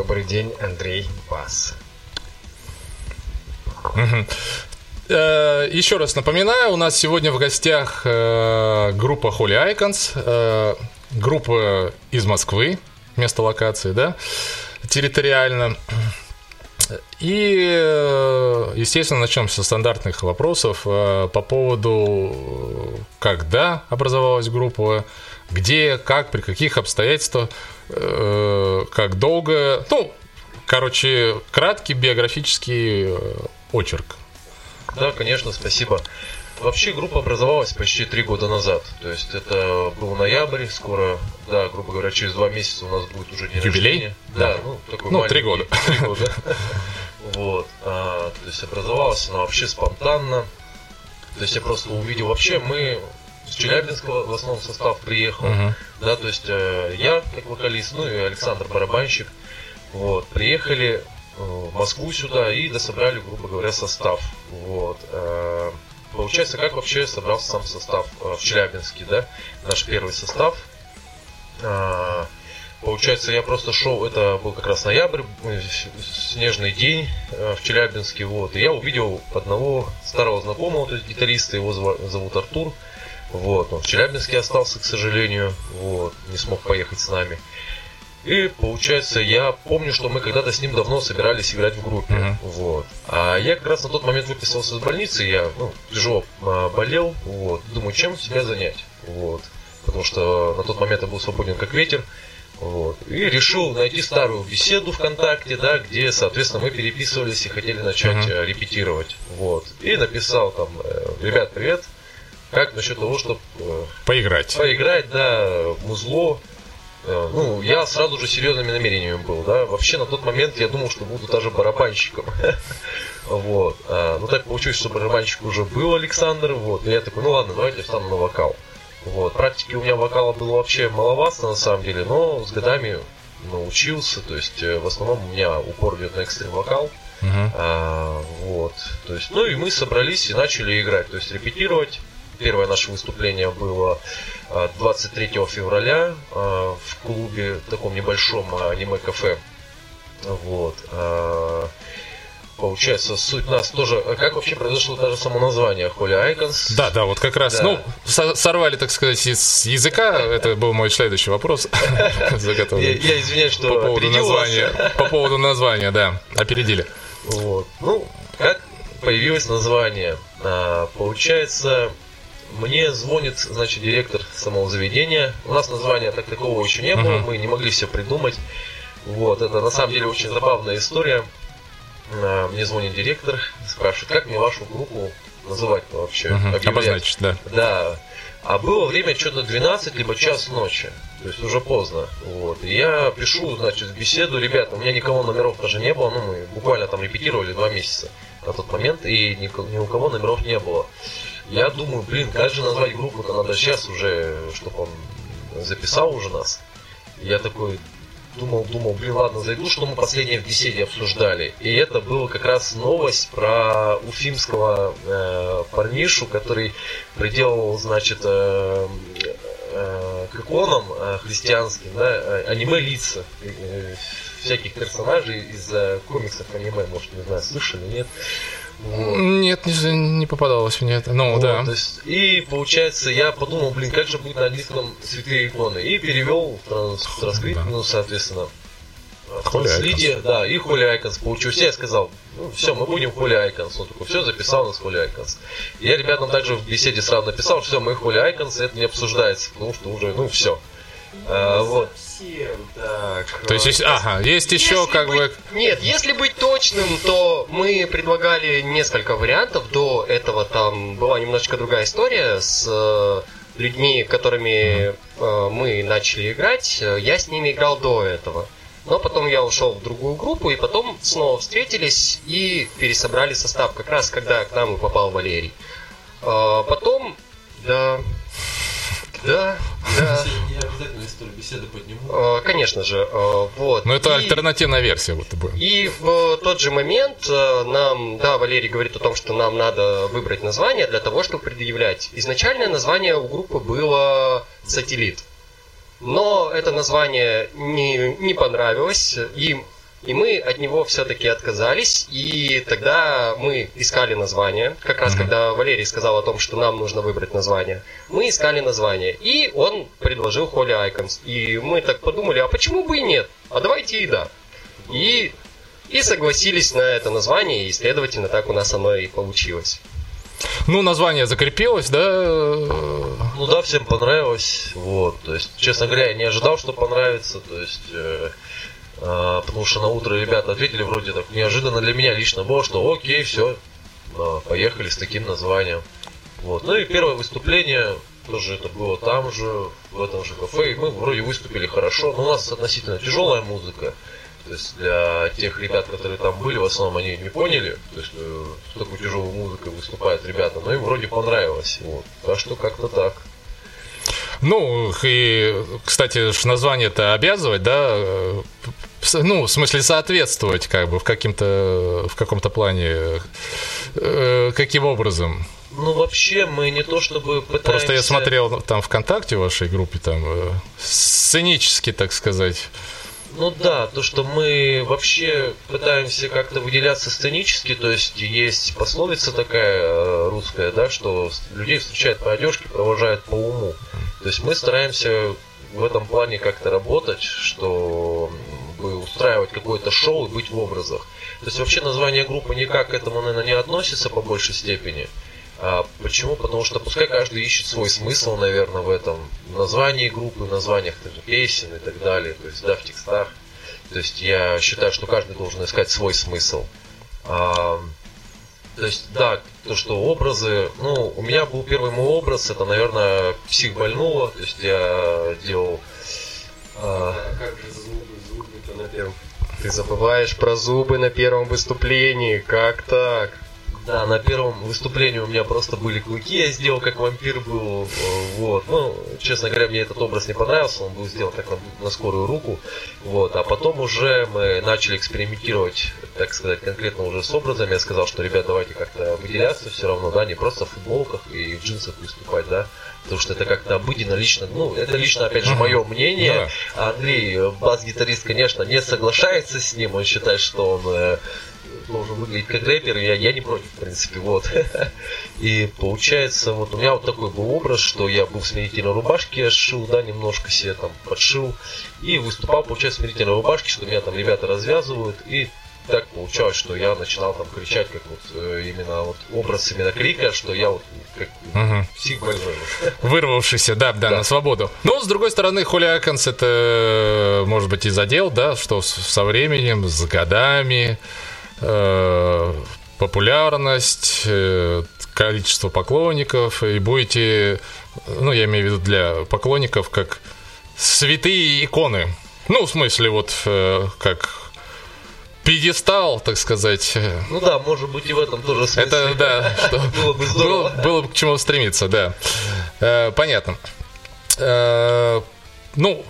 Добрый день, Андрей Бас. Еще раз напоминаю, у нас сегодня в гостях группа Holy Icons, группа из Москвы, место локации, да, территориально. И, естественно, начнем со стандартных вопросов по поводу, когда образовалась группа, где, как, при каких обстоятельствах, как долго. Ну, короче, краткий биографический очерк. Да, конечно, спасибо. Вообще группа образовалась почти 3 года назад. То есть это был ноябрь, скоро, да, грубо говоря, через 2 месяца у нас будет уже день рождения. Да, такой маленький. 3 года. 3 года. Вот. То есть образовалась она вообще спонтанно. То есть я просто увидел, вообще мы с Челябинска в основном состав приехал. Да, то есть я как вокалист, ну и Александр барабанщик. Вот. Приехали в Москву сюда и дособрали, грубо говоря, состав. Вот. Получается, как вообще собрался сам состав в Челябинске, да? Наш первый состав. Получается, я просто шел, это был как раз ноябрь, снежный день в Челябинске, вот. И я увидел одного старого знакомого, то есть гитариста, его зовут Артур. Вот. Он в Челябинске остался, к сожалению, вот, не смог поехать с нами. И получается, я помню, что мы когда-то с ним давно собирались играть в группе. Вот. А я как раз на тот момент выписался из больницы, я тяжело болел, вот. Думаю, чем себя занять. Вот. Потому что на тот момент я был свободен как ветер. Вот. И решил найти старую беседу ВКонтакте, да, где, соответственно, мы переписывались и хотели начать репетировать. Вот. И написал там: ребят, привет, как насчет того, чтобы поиграть, да, музло. Ну, я сразу же серьезными намерениями был, да. Вообще на тот момент я думал, что буду даже барабанщиком. Вот. Ну так получилось, что барабанщик уже был Александр. Вот. И я такой, ну ладно, давайте я встану на вокал. Вот. Практики у меня вокала было вообще маловато на самом деле, но с годами научился. То есть в основном у меня упор идет на экстрим вокал. Вот. То есть, ну и мы собрались и начали играть, то есть репетировать. Первое наше выступление было 23 февраля в клубе, таком небольшом аниме-кафе. Вот. Получается, суть нас тоже... Как вообще произошло даже само название Holy Icons? Да, вот как раз, да. Сорвали, так сказать, из языка. Это был мой следующий вопрос. Я извиняюсь, что по поводу названия, да, опередили. Вот. Ну, как появилось название? Получается... Мне звонит, значит, директор самого заведения. У нас названия так такого еще не было, мы не могли все придумать. Вот, это на самом деле очень забавная история. Мне звонит директор, спрашивает, как мне вашу группу называть вообще, обозначить, да. Да. А было время что-то 12, либо час ночи. То есть уже поздно. Вот. И я пишу, значит, в беседу: ребята, у меня никого номеров даже не было. Ну, мы буквально там репетировали 2 месяца на тот момент, и ни у кого номеров не было. Я думаю, как же назвать группу-то, надо сейчас уже, чтобы он записал уже нас. Я такой думал, ладно, зайду, что мы последнее в беседе обсуждали. И это была как раз новость про уфимского парнишу, который приделал, значит, к иконам христианским, да, аниме-лица всяких персонажей из комиксов аниме, может, не знаю, слышали, нет? Вот. Нет, не попадалось мне это. Ну, вот, да. То есть, и получается, я подумал, как же будет на английском святые иконы. И перевел в транскрипт, ну, соответственно, в транслите, да, и Holy Icons получился. Я сказал, ну, все, мы будем Holy Icons. Он такой, все, записал нас Holy Icons. Я ребятам также в беседе сразу написал, что все, мы Holy Icons, это не обсуждается, потому что уже, ну, все. Вот. Так. То есть, есть еще как бы... Нет, если быть точным, то мы предлагали несколько вариантов. До этого там была немножечко другая история с людьми, которыми мы начали играть. Я с ними играл до этого. Но потом я ушел в другую группу, и потом снова встретились и пересобрали состав, как раз когда к нам и попал Валерий. Потом, да. Я обязательно историю беседы подниму. Конечно же. Вот. Но это альтернативная версия. Вот, и в тот же момент нам, да, Валерий говорит о том, что нам надо выбрать название для того, чтобы предъявлять. Изначальное название у группы было «Сателлит». Но это название не понравилось им. И мы от него все-таки отказались, и тогда мы искали название. Как раз когда Валерий сказал о том, что нам нужно выбрать название, мы искали название. И он предложил Holy Icons. И мы так подумали, а почему бы и нет? А давайте и да. И согласились на это название, и, следовательно, так у нас оно и получилось. Ну, название закрепилось, да? Ну да, всем понравилось. Вот. То есть, честно говоря, я не ожидал, что понравится. То есть... потому что на утро ребята ответили вроде так неожиданно для меня лично было, что окей, все, поехали с таким названием. Вот. Ну и первое выступление тоже это было там же, в этом же кафе, и мы вроде выступили хорошо, но у нас относительно тяжелая музыка. То есть для тех ребят, которые там были, в основном они не поняли, то есть с такой тяжелой музыкой выступают ребята, но им вроде понравилось. Вот. Так что как-то так. Ну, и, кстати, название-то обязывать, да? Ну, в смысле, соответствовать, как бы, в каком-то плане. Каким образом? Ну, вообще, мы не то чтобы пытаемся... Просто я смотрел там ВКонтакте в вашей группе, там, сценически, так сказать. Ну да, то, что мы вообще пытаемся как-то выделяться сценически, то есть пословица такая русская, да, что людей встречают по одежке, провожают по уму. То есть мы стараемся в этом плане как-то работать, чтобы устраивать какое-то шоу и быть в образах. То есть вообще название группы никак к этому, наверное, не относится по большей степени. А почему? Потому что пускай каждый ищет свой смысл, наверное, в этом названии группы, в названиях песен и так далее, то есть, да, в текстах. То есть я считаю, что каждый должен искать свой смысл. То есть, да, то, что образы, ну, у меня был первый мой образ, это, наверное, психбольного, то есть я делал... Как же зубы-то на первом... Ты забываешь про зубы на первом выступлении, как так? Да, на первом выступлении у меня просто были клыки, я сделал, как вампир был, вот, ну, честно говоря, мне этот образ не понравился, он был сделан как на скорую руку, вот, а потом уже мы начали экспериментировать, так сказать, конкретно уже с образами, я сказал, что, ребят, давайте как-то выделяться все равно, да, не просто в футболках и в джинсах выступать, да, потому что это как-то обыденно, лично, ну, это лично, опять же, мое мнение, а Андрей, бас-гитарист, конечно, не соглашается с ним, он считает, что он... должен выглядеть как рэпер, я не против, в принципе, вот. И получается, вот у меня вот такой был образ, что я был в смирительной рубашке, я сшил, да, немножко себе там подшил, и выступал, получается, в смирительной рубашке, что меня там ребята развязывают, и так получалось, что я начинал там кричать, как вот именно вот образ именно крика, что я вот как психбольной. Вырвавшийся, да, на свободу. Но, с другой стороны, Holy Icons это, может быть, и задел, да, что со временем, с годами, популярность, количество поклонников, и будете, ну, я имею в виду для поклонников, как святые иконы. Ну, в смысле, вот как пьедестал, так сказать. Ну да, может быть, и в этом тоже смысле. Это, да, что было бы здорово. Было бы к чему стремиться, да. Понятно. Ну,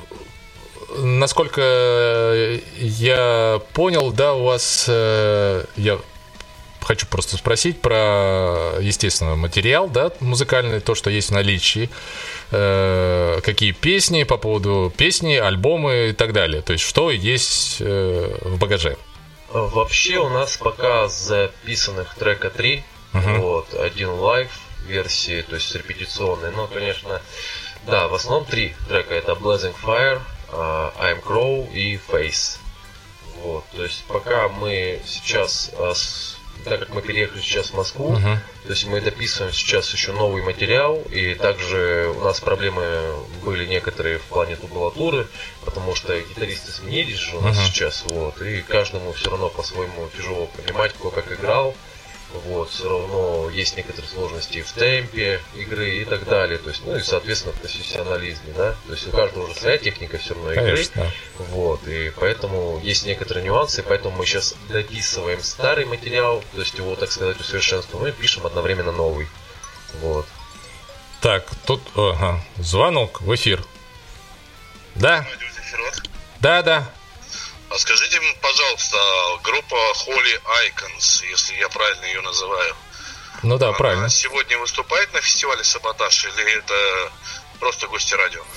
насколько я понял, да, у вас, я хочу просто спросить про, естественно, материал, да, музыкальный, то, что есть в наличии, какие песни, по поводу песни, альбомы и так далее, то есть что есть в багаже. Вообще у нас пока записанных трека 3, вот, один лайв версии, то есть репетиционный, но, конечно, да, в основном 3 трека, это Blazing Fire, I'm Crow и Face. Вот, то есть пока мы сейчас, так как мы переехали сейчас в Москву, то есть мы дописываем сейчас еще новый материал, и также у нас проблемы были некоторые в плане тубулатуры, потому что гитаристы сменились же у нас сейчас, вот, и каждому все равно по-своему тяжело понимать, кто как играл. Вот, все равно есть некоторые сложности в темпе игры и так далее. То есть, ну и, соответственно, в профессионализме, да. То есть у каждого уже своя техника все равно игры. Конечно. Вот, и поэтому есть некоторые нюансы, поэтому мы сейчас дописываем старый материал, то есть его, так сказать, усовершенствуем, и пишем одновременно новый. Вот. Так, тут звонок в эфир. Да? Да. А скажите, пожалуйста, группа Holy Icons, если я правильно ее называю. Ну да, она правильно. Сегодня выступает на фестивале «Саботаж» или это просто гости радио?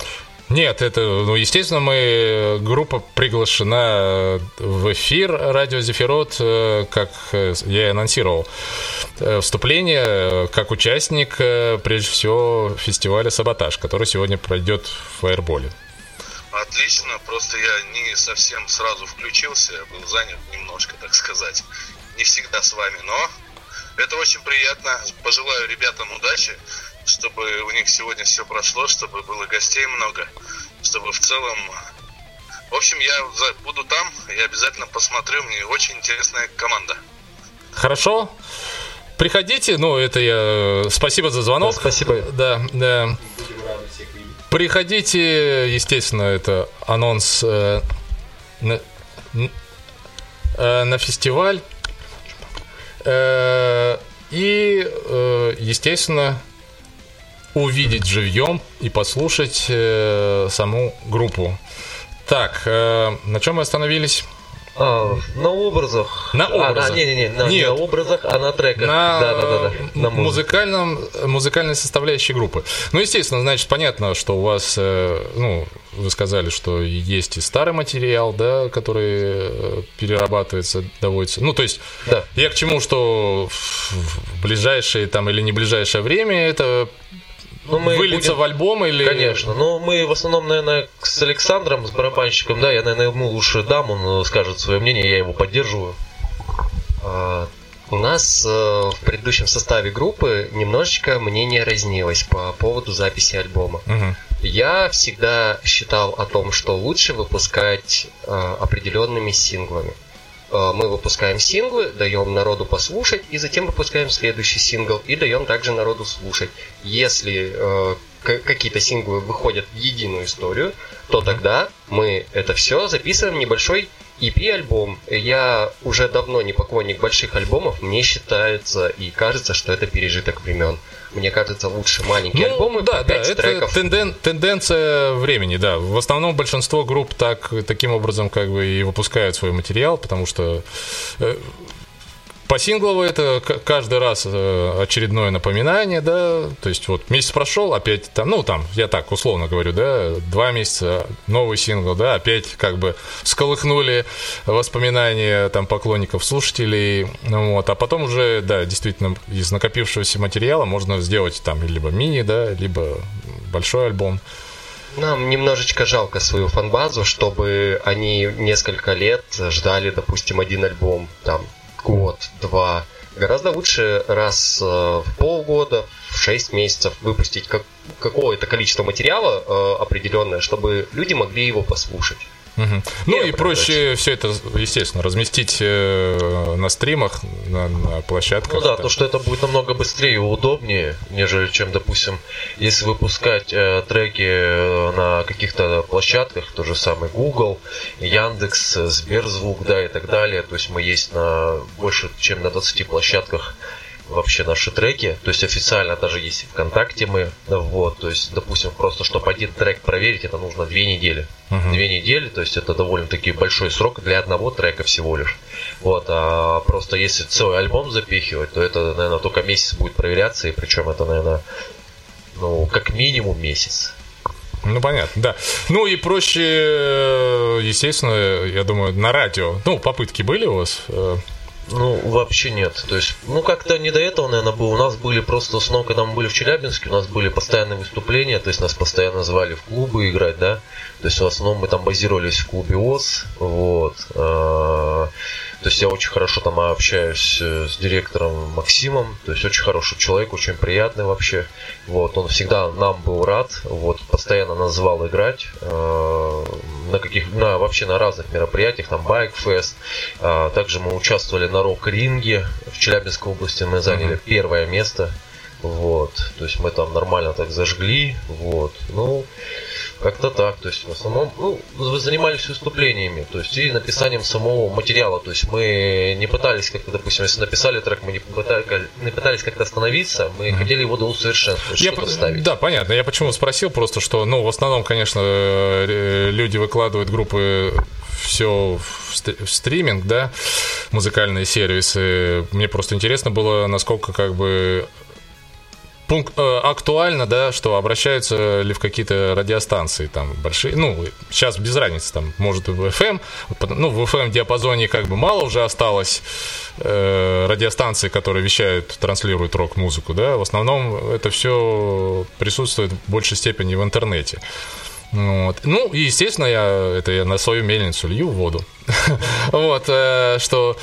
Нет, это, ну, естественно, группа приглашена в эфир радио Зефирот, как я и анонсировал вступление, как участник, прежде всего, фестиваля «Саботаж», который сегодня пройдет в Фаерболе. Отлично, просто я не совсем сразу включился, я был занят немножко, так сказать, не всегда с вами, но это очень приятно. Пожелаю ребятам удачи, чтобы у них сегодня все прошло, чтобы было гостей много, чтобы в целом... В общем, я буду там, я обязательно посмотрю, мне очень интересная команда. Хорошо. Приходите, ну, это я... Спасибо за звонок. Да, спасибо. Да. Приходите, естественно, это анонс на фестиваль. И, естественно, увидеть живьем и послушать саму группу. Так, на чем мы остановились? На образах. На образах. Не на образах, а на треках. На музыкальной составляющей группы. Ну, естественно, значит, понятно, что у вас, ну, вы сказали, что есть и старый материал, да, который перерабатывается, доводится. Ну, то есть, да. Я к чему, что в ближайшее там или не ближайшее время это... выльется в альбом или... Конечно, но мы в основном, наверное, с Александром, с барабанщиком, да, я, наверное, ему лучше дам, он скажет свое мнение, я его поддерживаю. У нас в предыдущем составе группы немножечко мнение разнилось по поводу записи альбома. Угу. Я всегда считал о том, что лучше выпускать определенными синглами. Мы выпускаем синглы, даем народу послушать, и затем выпускаем следующий сингл и даем также народу слушать. Если какие-то синглы выходят в единую историю, то тогда мы это все записываем в небольшой EP-альбом. Я уже давно не поклонник больших альбомов, мне считается и кажется, что это пережиток времен. Мне кажется, лучше маленькие альбомы, да, 5 треков. Это тенденция времени, да. В основном большинство групп таким образом как бы и выпускают свой материал, потому что посинглово это каждый раз очередное напоминание, да, то есть вот месяц прошел, опять там, ну там, я так условно говорю, да, 2 месяца, новый сингл, да, опять как бы всколыхнули воспоминания там поклонников, слушателей, вот, а потом уже, да, действительно, из накопившегося материала можно сделать там либо мини, да, либо большой альбом. Нам немножечко жалко свою фан-базу, чтобы они несколько лет ждали, допустим, один альбом, там, год, 2. Гораздо лучше раз в полгода, в 6 месяцев выпустить какое-то количество материала определенное, чтобы люди могли его послушать. Угу. Ну и проще все это, естественно, разместить на стримах, на площадках. Ну да, то, что это будет намного быстрее и удобнее, нежели чем, допустим, если выпускать треки на каких-то площадках, то же самый Google, Яндекс, Сберзвук, да, и так далее. То есть мы есть на больше, чем на 20 площадках вообще наши треки, то есть официально даже есть ВКонтакте мы, вот, то есть, допустим, просто чтобы один трек проверить, это нужно 2 недели. 2 недели, то есть это довольно-таки большой срок для одного трека всего лишь. Вот, а просто если целый альбом запихивать, то это, наверное, только месяц будет проверяться, и причем это, наверное, ну, как минимум месяц. Ну, понятно, да. Ну, и проще, естественно, я думаю, на радио. Ну, попытки были у вас? Ну, вообще нет. То есть, ну, как-то не до этого, наверное, было. У нас были просто снова, когда мы были в Челябинске, у нас были постоянные выступления, то есть нас постоянно звали в клубы играть, да. То есть, в основном мы там базировались в клубе ОС, вот. То есть я очень хорошо там общаюсь с директором Максимом, то есть очень хороший человек, очень приятный вообще. Вот, он всегда нам был рад, вот, постоянно нас звал играть вообще на разных мероприятиях, там Байкфест. Также мы участвовали на рок-ринге в Челябинской области, мы заняли 1 место. Вот, то есть мы там нормально так зажгли, вот, ну, как-то так, то есть в основном, ну, занимались выступлениями, то есть и написанием самого материала, то есть мы не пытались как-то, допустим, если написали трек, мы не пытались как-то остановиться, мы хотели его до усовершенствовать, что-то ставить. Да, понятно, я почему спросил, просто что, ну, в основном, конечно, люди выкладывают группы все в стриминг, да, музыкальные сервисы, мне просто интересно было, насколько как бы актуально, да, что обращаются ли в какие-то радиостанции там большие, ну, сейчас без разницы, там, может и в FM, ну, в FM-диапазоне как бы мало уже осталось радиостанций, которые вещают, транслируют рок-музыку, да, в основном это все присутствует в большей степени в интернете. Вот. Ну, и, естественно, я на свою мельницу лью воду. Вот, что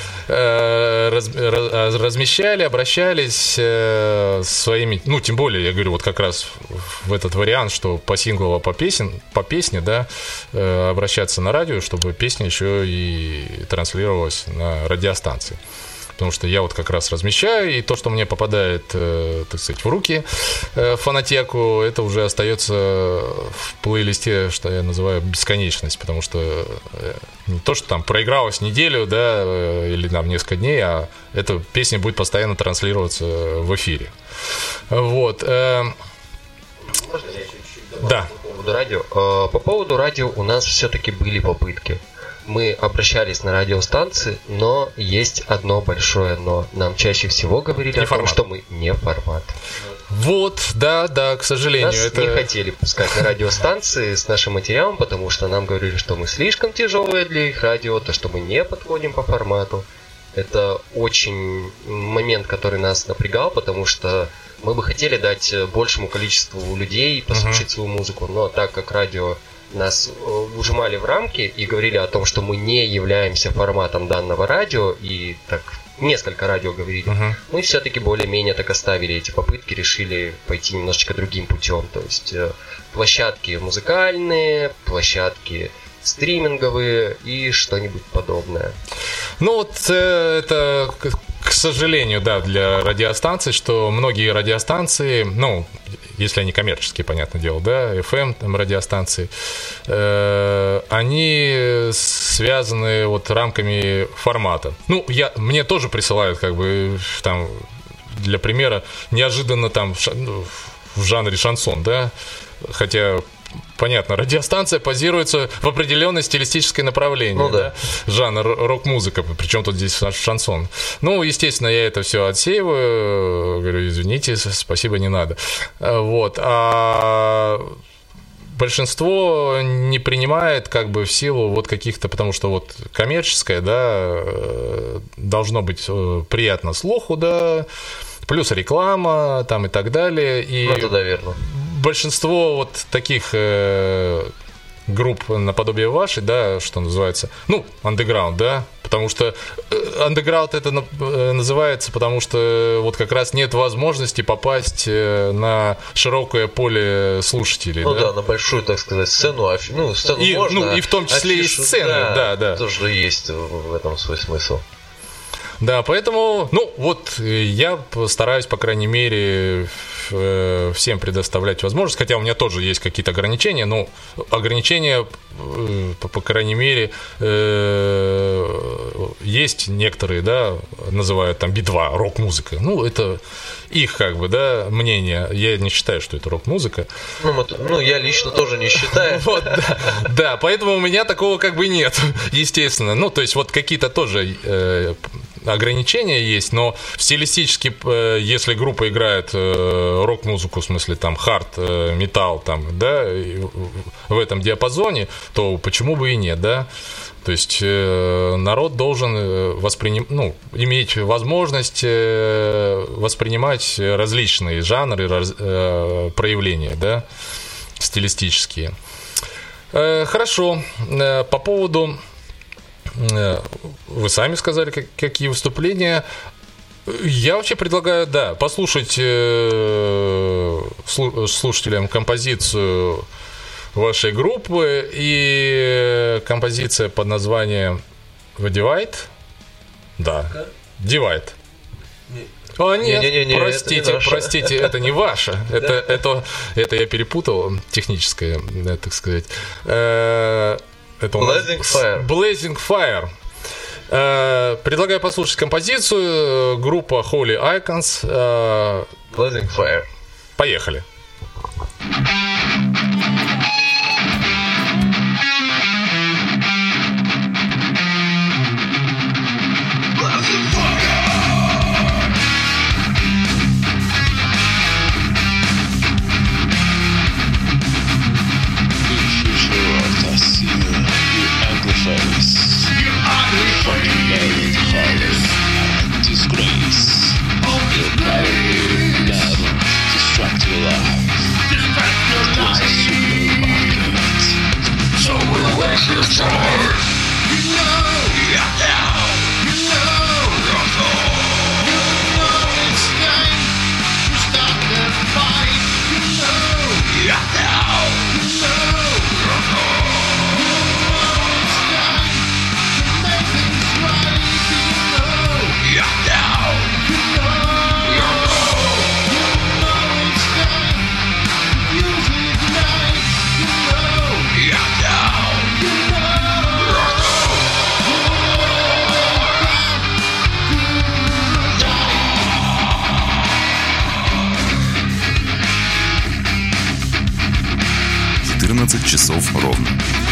размещали, обращались своими, ну, тем более, я говорю, вот как раз в этот вариант, что по синглу, по песне, да, обращаться на радио, чтобы песня еще и транслировалась на радиостанции. Потому что я вот как раз размещаю, и то, что мне попадает, так сказать, в руки, в фонотеку, это уже остается в плейлисте, что я называю бесконечность, потому что не то, что там проигралось неделю, да, или там несколько дней, а эта песня будет постоянно транслироваться в эфире. Вот. Можно я чуть-чуть добавлю да. по поводу радио? По поводу радио у нас все-таки были попытки. Мы обращались на радиостанции, но есть одно большое но. Нам чаще всего говорили о том, что мы не формат. Вот, да, к сожалению. Нас не хотели пускать на радиостанции с нашим материалом, потому что нам говорили, что мы слишком тяжелые для их радио, то, что мы не подходим по формату. Это очень момент, который нас напрягал, потому что мы бы хотели дать большему количеству людей послушать свою музыку, но так как радио нас ужимали в рамки и говорили о том, что мы не являемся форматом данного радио, и так несколько радио говорили, мы все-таки более-менее так оставили эти попытки, решили пойти немножечко другим путем. То есть площадки музыкальные, площадки стриминговые и что-нибудь подобное. Ну вот это, к сожалению, да, для радиостанций, что многие радиостанции, ну, если они коммерческие, понятное дело, да, FM, там, радиостанции, они связаны вот рамками формата. Ну, мне тоже присылают, как бы, там, для примера, неожиданно там в жанре шансон, да, хотя... Понятно, радиостанция позируется в определенное стилистическое направление, ну, да. Жанр рок-музыка, причем тут здесь шансон. Ну, естественно, я это все отсеиваю, говорю, извините, спасибо, не надо. Вот, а большинство не принимает как бы в силу вот каких-то, потому что вот коммерческое, да, должно быть приятно слуху, да, плюс реклама там и так далее. И ну, это, наверное. Большинство вот таких групп наподобие вашей, да, что называется, ну, андеграунд, да, потому что андеграунд это называется, потому что вот как раз нет возможности попасть на широкое поле слушателей. Ну да, на большую, так сказать, сцену, ну, сцену и, можно. Ну, и в том числе афишу, и сцены, да. Тоже есть в этом свой смысл. Да, поэтому, ну, вот я стараюсь, по крайней мере, всем предоставлять возможность, хотя у меня тоже есть какие-то ограничения, но ограничения, по крайней мере, есть некоторые, да, называют там Би-2 рок-музыка. Ну, это их, как бы, да, мнение. Я не считаю, что это рок-музыка. Ну, я лично тоже не считаю. Вот, да, поэтому у меня такого как бы нет, естественно. Ну, то есть вот какие-то тоже ограничения есть, но стилистически, если группа играет рок-музыку, в смысле там хард, металл, там, да, в этом диапазоне, то почему бы и нет, да? То есть народ должен иметь возможность воспринимать различные жанры, проявления, да, стилистические. Хорошо. По поводу... Вы сами сказали, какие выступления. Я вообще предлагаю, да, послушать слушателям композицию вашей группы. И композиция под названием The Divide. Да, Divide. О, нет, простите, это не ваша. Это я перепутал, техническое, так сказать. Это у нас Blazing Fire. Предлагаю послушать композицию. Группа Holy Icons. Blazing Fire. Поехали. часов ровно.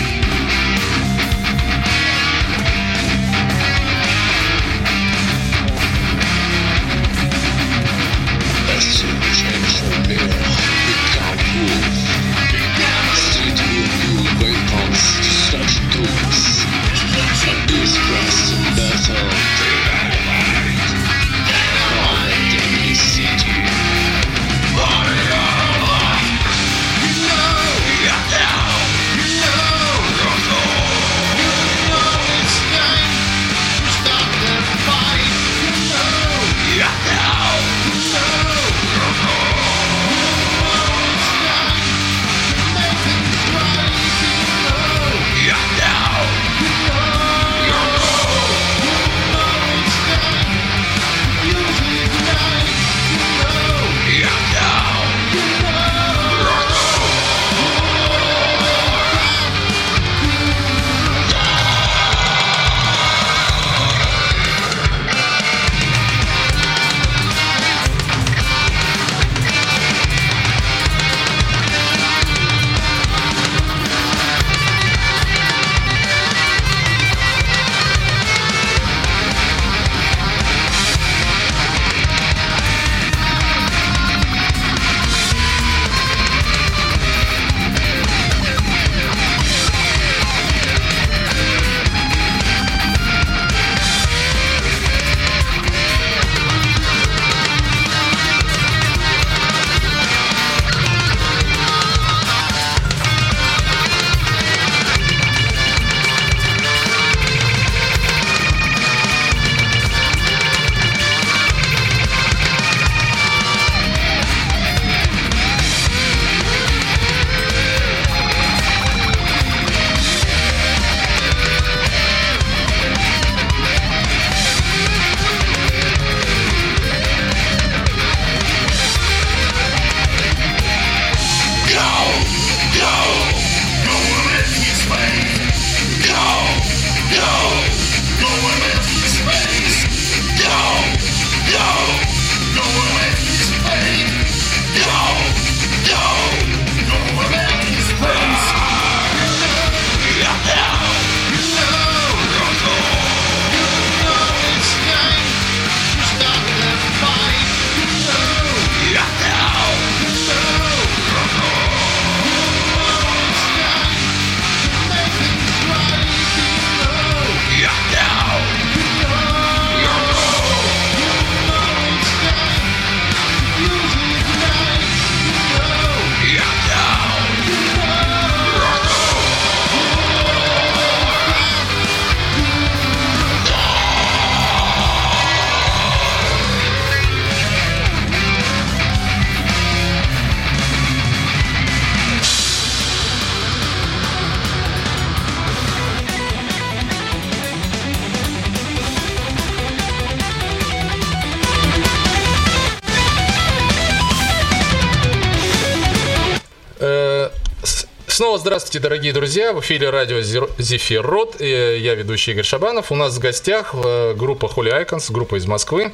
Снова здравствуйте, дорогие друзья. В эфире радио Зефирот. Я ведущий Игорь Шабанов. У нас в гостях группа Holy Icons, группа из Москвы.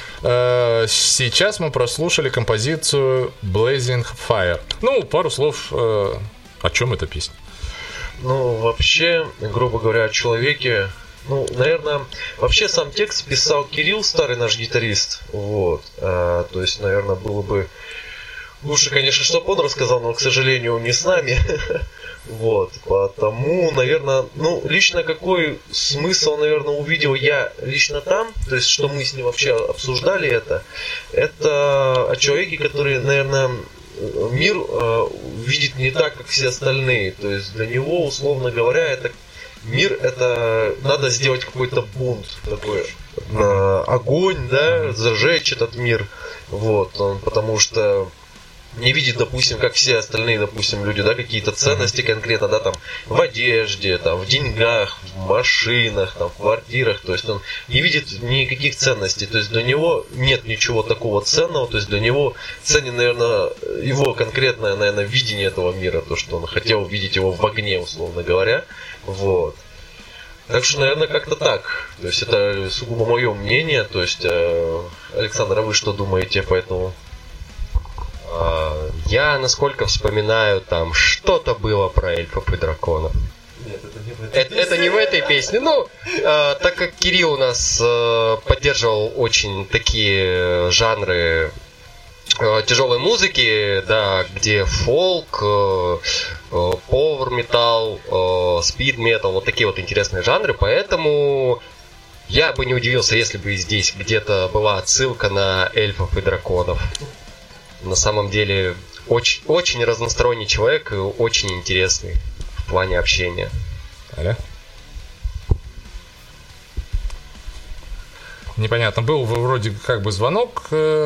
Сейчас мы прослушали композицию Blazing Fire. Ну, пару слов, о чем эта песня? Ну, вообще, грубо говоря, о человеке. Ну, наверное, вообще сам текст писал Кирилл, старый наш гитарист. Вот. То есть, наверное, было бы лучше, конечно, чтобы он рассказал, но, к сожалению, он не с нами. Вот, потому, наверное, ну, лично какой смысл, наверное, увидел я лично там, то есть, что мы с ним вообще обсуждали это о человеке, который, наверное, мир видит не так, как все остальные, то есть, для него, условно говоря, это мир, это надо сделать какой-то бунт такой, огонь, да, зажечь этот мир, вот, потому что не видит, допустим, как все остальные, допустим, люди, да, какие-то ценности конкретно, да, там, в одежде, там, в деньгах, в машинах, там, в квартирах, то есть он не видит никаких ценностей, то есть для него нет ничего такого ценного, то есть для него ценен, наверное, его конкретное, наверное, видение этого мира, то, что он хотел видеть его в огне, условно говоря, вот. Так что, наверное, как-то так, то есть это сугубо мое мнение, то есть, Александр, а вы что думаете по этому? Я, насколько вспоминаю, там что-то было про эльфов и драконов. Нет, это не в этой песне. Ну, так как Кирилл у нас поддерживал очень такие жанры тяжелой музыки, да, где фолк, power metal, speed metal, вот такие вот интересные жанры, поэтому я бы не удивился, если бы здесь где-то была отсылка на эльфов и драконов. На самом деле очень, очень разносторонний человек и очень интересный в плане общения. Аля? Непонятно. Был вроде как бы звонок.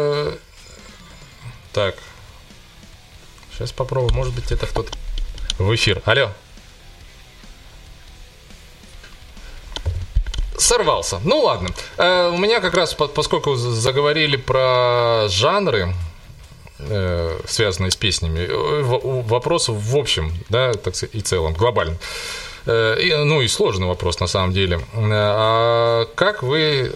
Так. Сейчас попробую. Может быть, это кто-то в эфир. Алло. Сорвался. Ну ладно. У меня как раз, поскольку заговорили про жанры, связанные с песнями, вопрос в общем, да, так сказать, и целом, глобально. Ну и сложный вопрос на самом деле. А как вы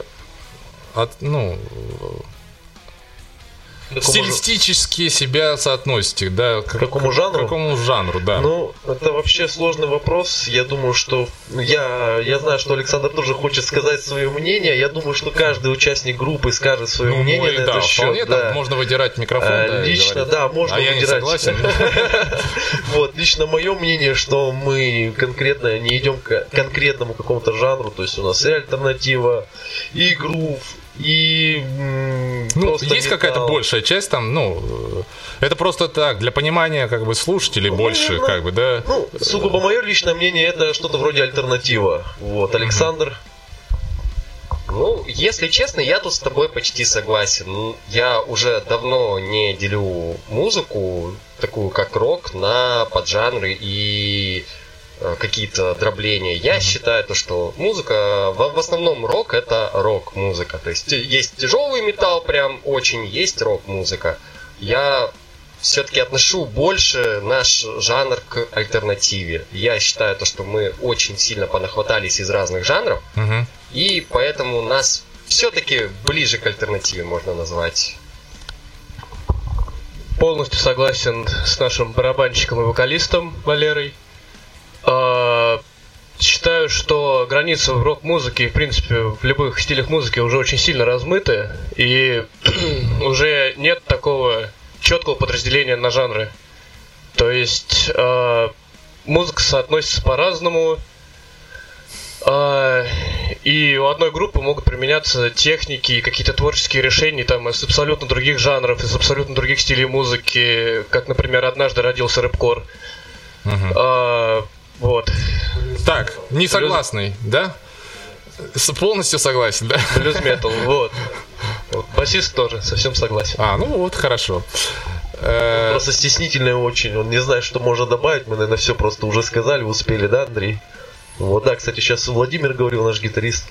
стилистически себя соотносите, да? К какому жанру? К какому жанру, да. Ну, это вообще сложный вопрос. Я думаю, что я знаю, что Александр тоже хочет сказать свое мнение. Я думаю, что каждый участник группы скажет свое мнение на этот счет. Вполне, да. Можно выдирать микрофон. Лично, да, можно выдирать. Я не согласен. Вот, лично мое мнение, что мы конкретно не идем к конкретному какому-то жанру. То есть у нас и альтернатива, и грув, и есть какая-то большая часть там, это просто так, для понимания как бы слушателей больше, как бы, да. Ну, сугубо мое личное мнение, это что-то вроде альтернатива. Вот, Александр. Ну, если честно, я тут с тобой почти согласен. Я уже давно не делю музыку, такую как рок, на поджанры и какие-то дробления. Я считаю, что музыка, в основном рок, это рок-музыка. То есть есть тяжелый металл прям очень, есть рок-музыка. Я все-таки отношу больше наш жанр к альтернативе. Я считаю, что мы очень сильно понахватались из разных жанров, и поэтому нас все-таки ближе к альтернативе можно назвать. Полностью согласен с нашим барабанщиком и вокалистом Валерой. Считаю, что границы в рок-музыке, в принципе, в любых стилях музыки уже очень сильно размыты, и уже нет такого четкого подразделения на жанры. То есть музыка соотносится по-разному, и у одной группы могут применяться техники и какие-то творческие решения там из абсолютно других жанров, из абсолютно других стилей музыки, как, например, однажды родился рэп-кор. Вот. Так, не согласный, да? Полностью согласен, да? Блюз-метал, вот. Басист тоже совсем согласен. Ну вот, хорошо. Просто стеснительный очень, он не знает, что можно добавить. Мы, наверное, все просто уже сказали, успели, да, Андрей? Вот, да, кстати, сейчас Владимир говорил, наш гитарист.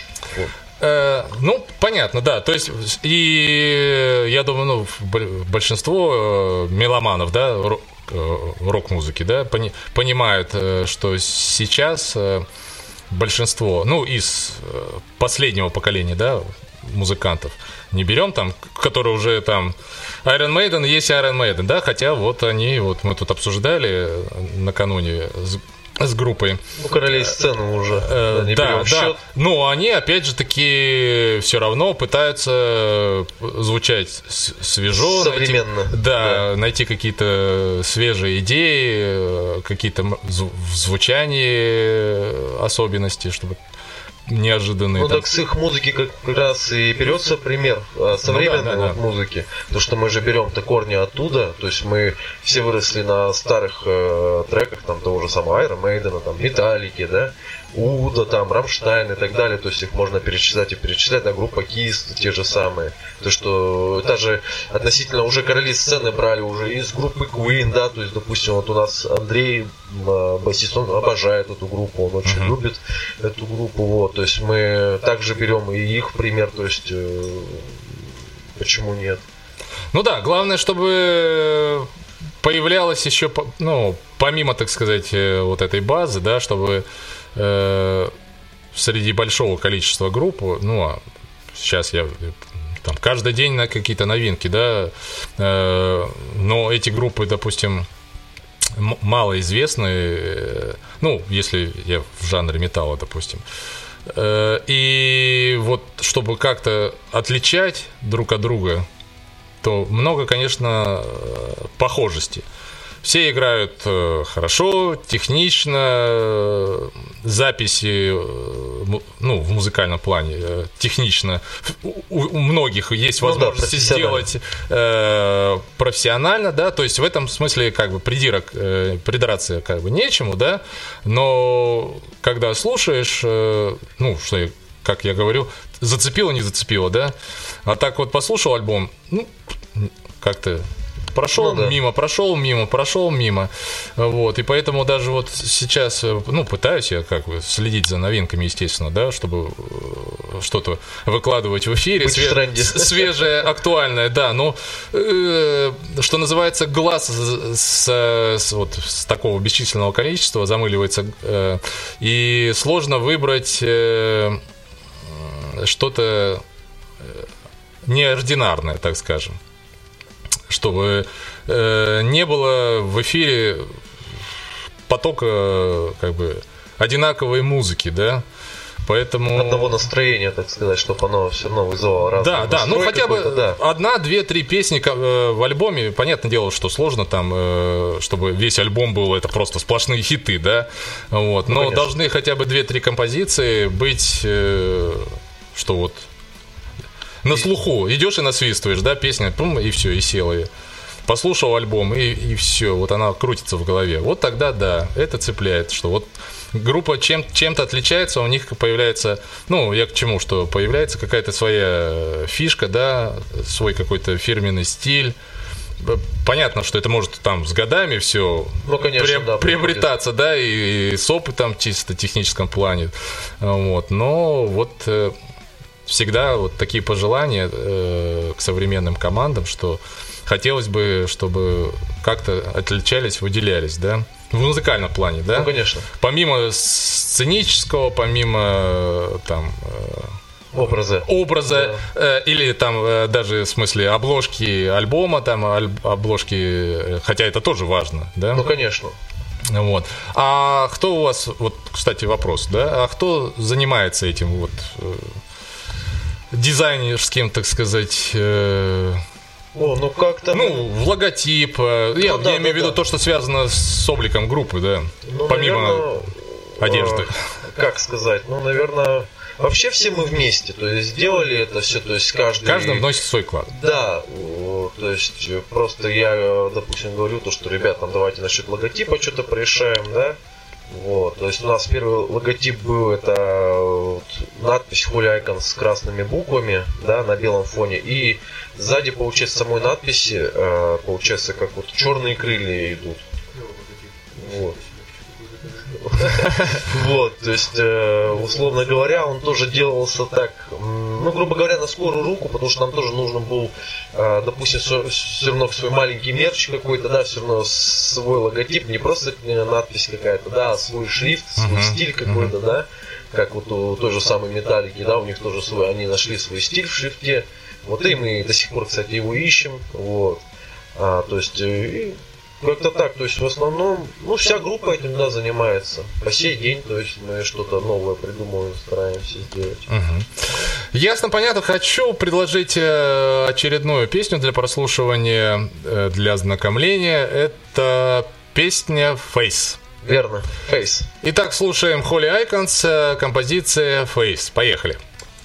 Вот. Понятно, да. То есть, и я думаю, большинство меломанов, да, рок-музыки, да, понимают, что сейчас большинство, из последнего поколения, да, музыкантов, не берем там, которые уже там Iron Maiden, есть Iron Maiden, да, хотя вот мы тут обсуждали накануне с группой. Ну, королей сцены уже. Да. Но они, опять же таки, все равно пытаются звучать свежо. Современно. Найти какие-то свежие идеи, какие-то в звучании особенности, чтобы неожиданные. Ну, так с их музыки как раз и берется пример современной музыки. Потому что мы же берем-то корни оттуда. То есть мы все выросли на старых треках, там того же самого Iron Maiden, там Металлики, да, Уда, там, Рамштайн и так далее. То есть их можно перечислять, да, группа Kiss, те же самые. То, что даже относительно уже короли сцены брали уже из группы Queen, да, то есть, допустим, вот у нас Андрей, басист, он обожает эту группу, он очень любит эту группу, вот, то есть мы также берем и их пример, то есть почему нет? Ну да, главное, чтобы появлялось еще, ну, помимо, так сказать, вот этой базы, да, чтобы среди большого количества групп, ну, а сейчас я там каждый день на какие-то новинки, да, но эти группы, допустим, малоизвестны, ну, если я в жанре металла, допустим, и вот чтобы как-то отличать друг от друга, то много, конечно, похожести. Все играют хорошо, технично, записи, ну, в музыкальном плане технично. У многих есть возможность сделать профессионально, да, то есть в этом смысле как бы придраться как бы нечему, да, но когда слушаешь, ну, что, как я говорю, зацепило, не зацепило, да, а так вот послушал альбом, ну, как-то прошел мимо. Вот. И поэтому даже вот сейчас, ну, пытаюсь я как бы следить за новинками, естественно, да, чтобы что-то выкладывать в эфире. Свежее, актуальное, да. Но, что называется, глаз с такого бесчисленного количества замыливается. И сложно выбрать что-то неординарное, так скажем. Чтобы не было в эфире потока как бы одинаковой музыки, да, поэтому... Одного настроения, так сказать, чтобы оно все равно вызывало разное. Да, ну хотя бы одна, две, три песни в альбоме, понятное дело, что сложно там, чтобы весь альбом был, это просто сплошные хиты, да, вот, но должны хотя бы 2-3 композиции быть, что вот... На слуху. Идешь и насвистываешь, да, песня, пум, и все, и села. Послушал альбом, и все, вот она крутится в голове. Вот тогда, да, это цепляет, что вот группа чем-то отличается, у них появляется, ну, я к чему, что появляется какая-то своя фишка, да, свой какой-то фирменный стиль. Понятно, что это может там с годами все приобретаться, да, и с опытом чисто техническом плане. Вот, но вот... Всегда вот такие пожелания к современным командам, что хотелось бы, чтобы как-то отличались, выделялись, да, в музыкальном плане, да. Ну, конечно. Помимо сценического, помимо там образа, да. Или там даже в смысле обложки альбома, там обложки, хотя это тоже важно, да. Ну, конечно. Вот. А кто у вас, вот, кстати, вопрос, да, а кто занимается этим вот дизайнерским, так сказать, ну как-то... Ну, в логотип. Я имею в виду то, что связано с обликом группы, да. Ну, помимо наверное, одежды. Как сказать? Ну, наверное, вообще все мы вместе. То есть сделали это все, то есть каждый вносит свой вклад. Да, то есть просто я, допустим, говорю то, что, ребят, там давайте насчет логотипа что-то порешаем, да. Вот, то есть у нас первый логотип был, это вот надпись Holy Icon с красными буквами, да, на белом фоне, и сзади, получается, самой надписи, получается, как вот черные крылья идут. Вот. Вот, то есть, условно говоря, он тоже делался так, ну, грубо говоря, на скорую руку, потому что нам тоже нужен был, допустим, все равно свой маленький мерч какой-то, да, все равно свой логотип, не просто надпись какая-то, да, а свой шрифт, свой стиль какой-то, да, как вот у той же самой Металлики, да, у них тоже свой, они нашли свой стиль в шрифте, вот и мы до сих пор, кстати, его ищем, вот, то есть... как-то так, то есть в основном, вся группа этим, да, занимается. По сей день, то есть мы что-то новое придумываем, стараемся сделать. Ясно, понятно. Хочу предложить очередную песню для прослушивания, для ознакомления. Это песня Face. Верно, Face. Итак, слушаем Holy Icons, композиция Face. Поехали.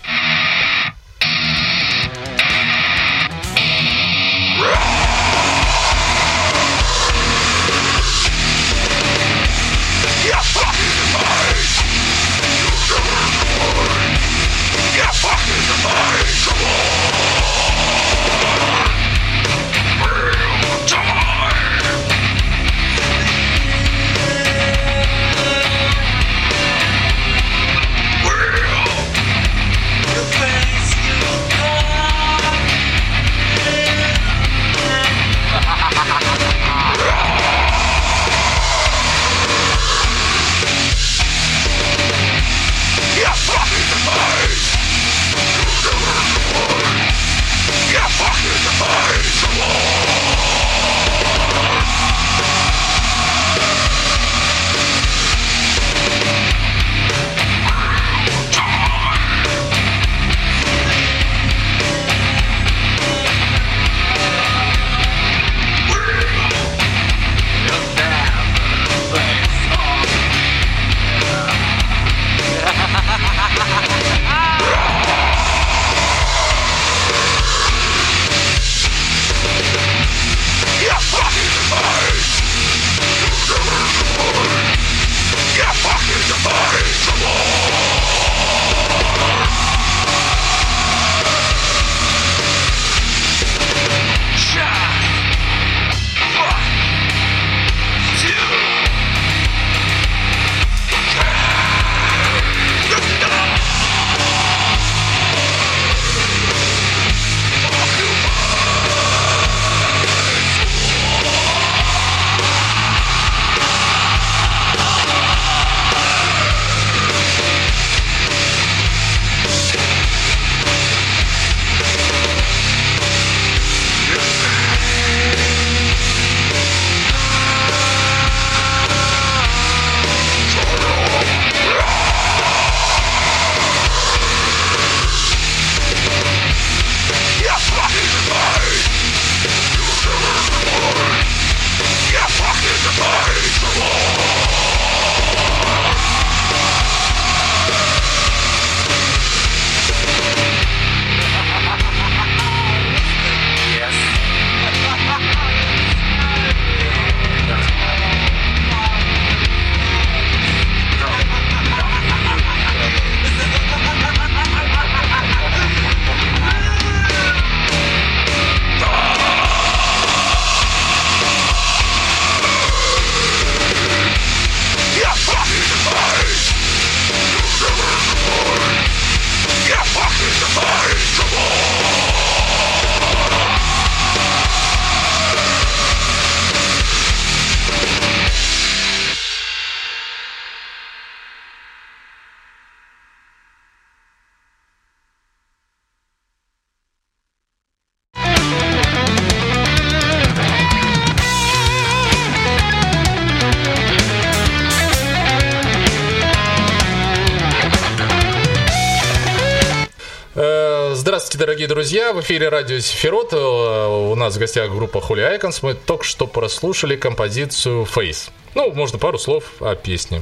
Здравствуйте, дорогие друзья! В эфире радио Сефирот. У нас в гостях группа Holy Icons. Мы только что прослушали композицию Face. Можно пару слов о песне.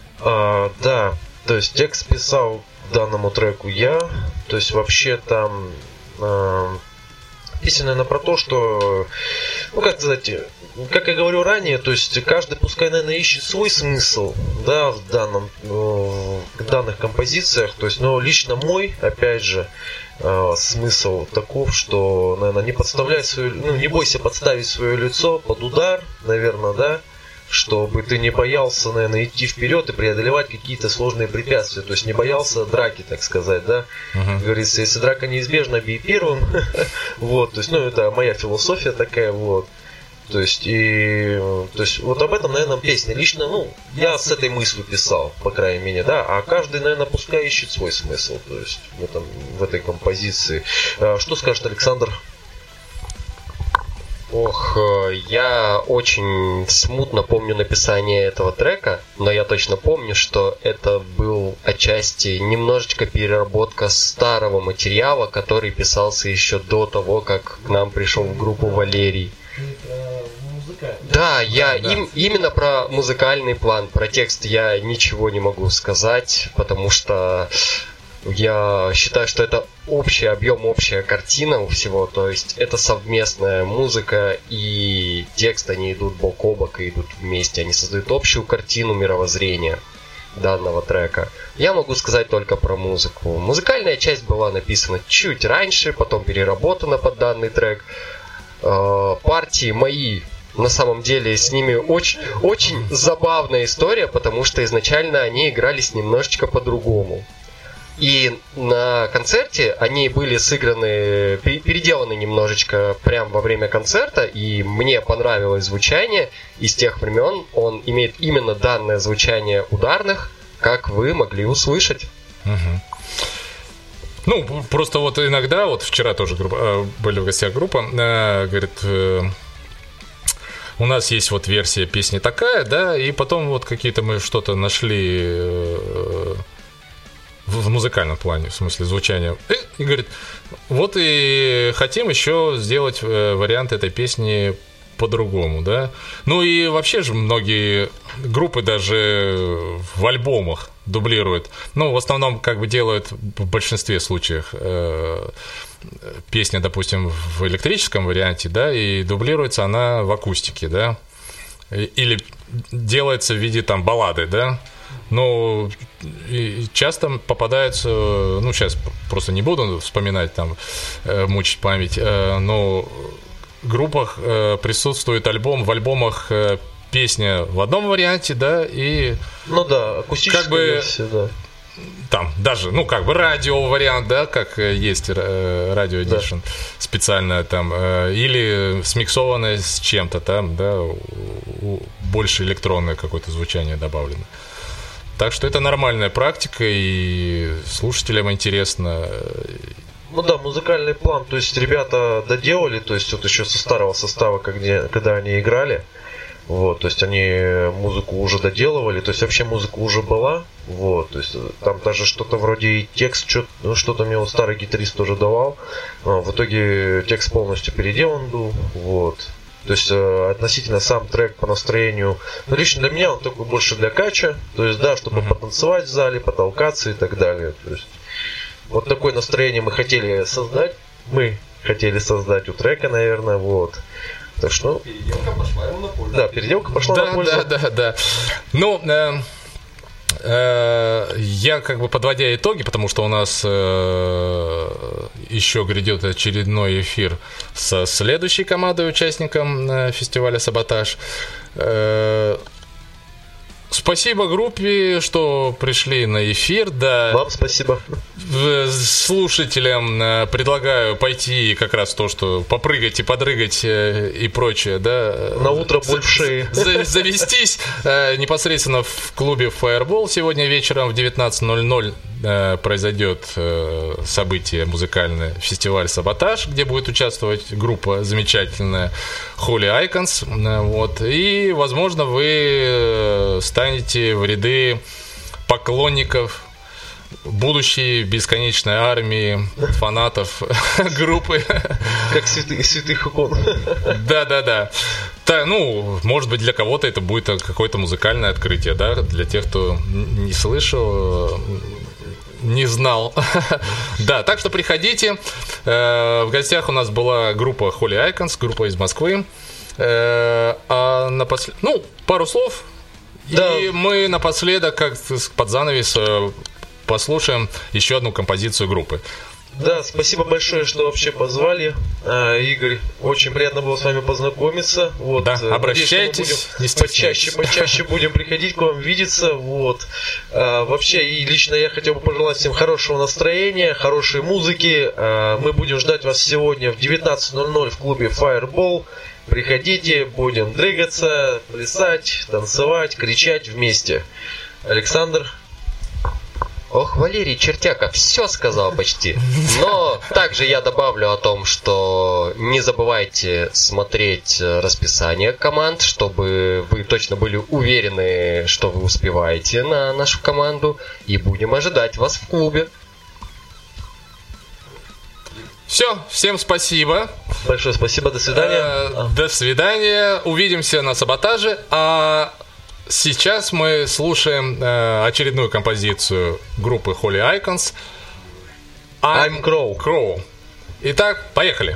Да, то есть текст писал к данному треку я. То есть вообще там песня, наверное, про то, что, как сказать, как я говорю ранее, то есть каждый, пускай, наверное, ищет свой смысл, да, в данных композициях, то есть, но лично мой, опять же, смысл таков, что, наверное, не подставляй свое, не бойся подставить свое лицо под удар, наверное, да, чтобы ты не боялся, наверное, идти вперед и преодолевать какие-то сложные препятствия, то есть не боялся драки, так сказать, да. Как говорится, если драка неизбежна, бей первым. Вот, то есть, это моя философия такая, вот. То есть вот об этом, наверное, песня. Лично, я с этой мыслью писал, по крайней мере, да, а каждый, наверное, пускай ищет свой смысл, то есть в этой композиции. Что скажет Александр? Ох, я очень смутно помню написание этого трека, но я точно помню, что это был отчасти немножечко переработка старого материала, который писался еще до того, как к нам пришел в группу Валерий. Да, именно про музыкальный план, про текст я ничего не могу сказать, потому что я считаю, что это общий объем, общая картина у всего, то есть это совместная музыка и текст, они идут бок о бок и идут вместе, они создают общую картину мировоззрения данного трека. Я могу сказать только про музыку. Музыкальная часть была написана чуть раньше, потом переработана под данный трек. Партии мои, на самом деле, с ними очень забавная история, потому что изначально они игрались немножечко по-другому. И на концерте они были сыграны, переделаны немножечко прямо во время концерта, и мне понравилось звучание, и с тех времен он имеет именно данное звучание ударных, как вы могли услышать. Угу. Ну, просто вот иногда, вот вчера тоже были в гостях группа, говорит, у нас есть вот версия песни такая, да, и потом вот какие-то мы что-то нашли в музыкальном плане, в смысле звучания. И говорит, вот и хотим еще сделать вариант этой песни по-другому, да. Ну и вообще же многие группы даже в альбомах дублируют. Ну, в основном как бы делают в большинстве случаев песня, допустим, в электрическом варианте, да, и дублируется она в акустике, да. Или делается в виде там баллады, да. Но часто попадаются, ну, сейчас просто не буду вспоминать, там, мучить память, но в группах присутствует альбом, в альбомах песня в одном варианте, да, и... Ну да, акустическая как бы, версия, да. Там даже, ну, как бы радио вариант, да, как есть радио Edition, да, специально там, или смиксованное с чем-то там, да, больше электронное какое-то звучание добавлено. Так что это нормальная практика, и слушателям интересно. Ну да, музыкальный план, то есть ребята доделали, то есть вот еще со старого состава, когда они играли, вот, то есть они музыку уже доделывали, то есть вообще музыка уже была, вот, то есть там даже что-то вроде и текст, что-то мне вот старый гитарист тоже давал, в итоге текст полностью переделан был, вот. То есть относительно сам трек по настроению, ну, лично для меня он такой больше для кача, то есть да, чтобы потанцевать в зале, потолкаться и так далее. То есть вот такое настроение мы хотели создать у трека, наверное, вот. Так что, переделка пошла ему на пользу. Да, переделка пошла на пользу. Да. Ну, я как бы подводя итоги, потому что у нас еще грядет очередной эфир со следующей командой, участником фестиваля «Саботаж». Спасибо группе, что пришли на эфир. Да. Вам спасибо. Слушателям предлагаю пойти как раз то, что попрыгать и подрыгать и прочее, да. На утро больше завестись непосредственно в клубе Fireball. Сегодня вечером в 19:00 произойдет событие музыкальное, фестиваль «Саботаж», где будет участвовать группа замечательная Holy Icons. Вот. И, возможно, вы станете в ряды поклонников будущей бесконечной армии фанатов группы. Как святых икон. Да. Ну, может быть, для кого-то это будет какое-то музыкальное открытие, да, для тех, кто не слышал, не знал. Да, так что приходите. В гостях у нас была группа Holy Icons, группа из Москвы. Ну, пару слов. Да. И мы напоследок, как под занавес, послушаем еще одну композицию группы. Да, спасибо большое, что вообще позвали. Игорь, очень приятно было с вами познакомиться. Вот, да, обращайтесь, почаще будем приходить к вам, видеться. Вот. Вообще, и лично я хотел бы пожелать всем хорошего настроения, хорошей музыки. Мы будем ждать вас сегодня в 19:00 в клубе Fireball. Приходите, будем дрыгаться, плясать, танцевать, кричать вместе. Александр. Ох, Валерий Чертяка все сказал почти. Но также я добавлю о том, что не забывайте смотреть расписание команд, чтобы вы точно были уверены, что вы успеваете на нашу команду. И будем ожидать вас в клубе. Все, всем спасибо. Большое спасибо, до свидания. До свидания. Увидимся на саботаже. А сейчас мы слушаем очередную композицию группы Holy Icons I'm Crow. Итак, поехали.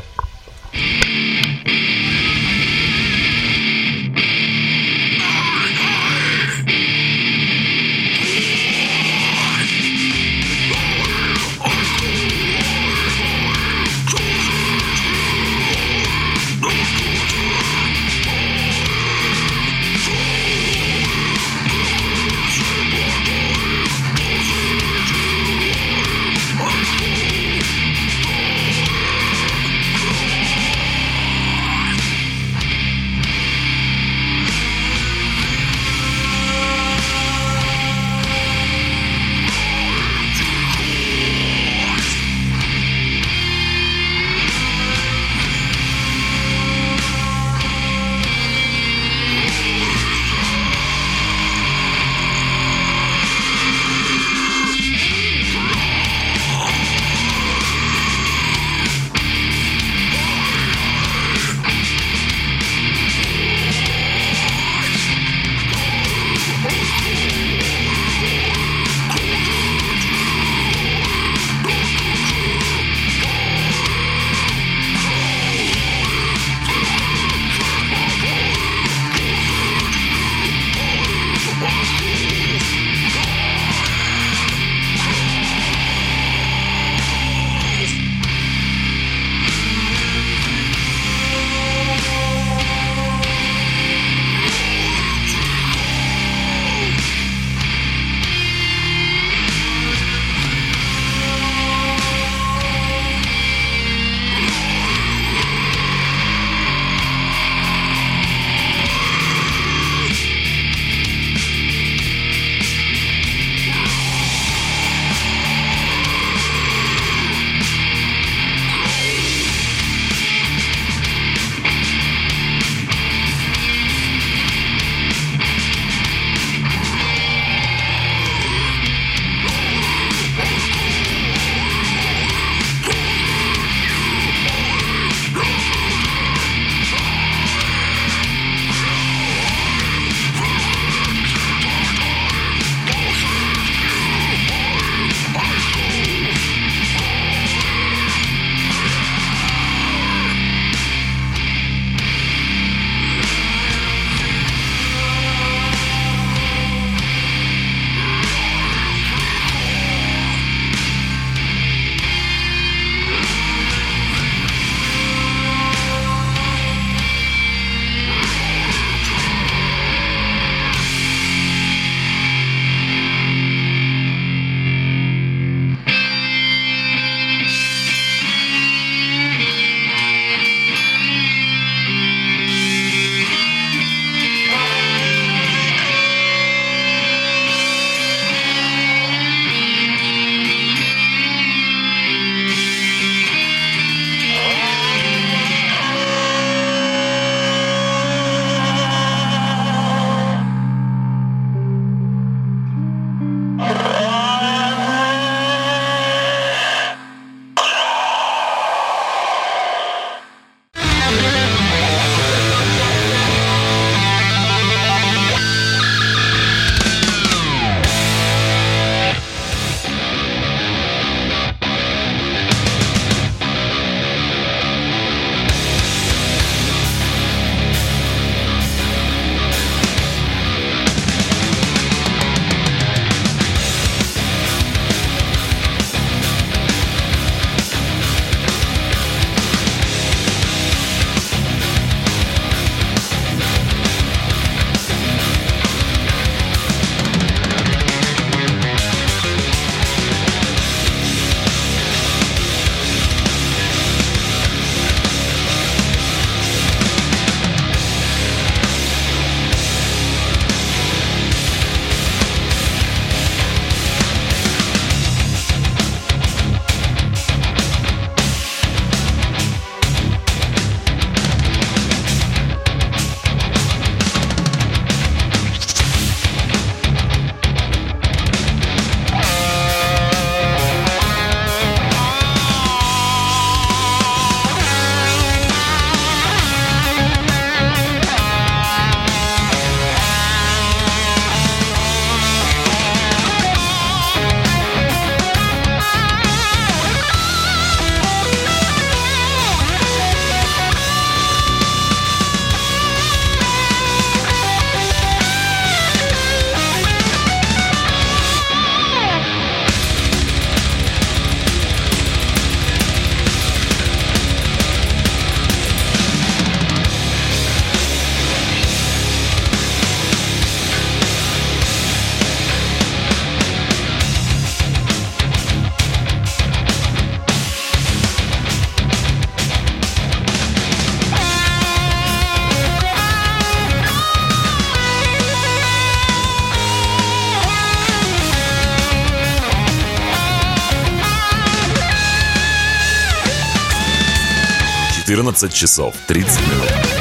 14 часов 30 минут.